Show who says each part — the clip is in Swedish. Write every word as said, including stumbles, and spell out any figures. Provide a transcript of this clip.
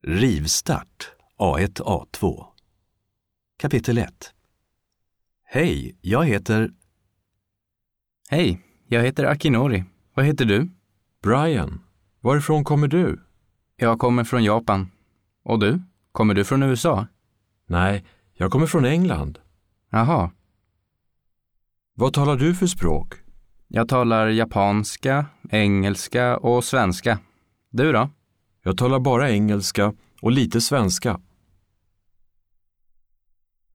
Speaker 1: Rivstart A ett A två. Kapitel ett. Hej, jag heter...
Speaker 2: Hej, jag heter Akinori. Vad heter du?
Speaker 3: Brian. Varifrån kommer du?
Speaker 2: Jag kommer från Japan. Och du? Kommer du från U S A?
Speaker 3: Nej, jag kommer från England.
Speaker 2: Jaha.
Speaker 3: Vad talar du för språk?
Speaker 2: Jag talar japanska, engelska och svenska. Du då?
Speaker 3: Jag talar bara engelska och lite svenska.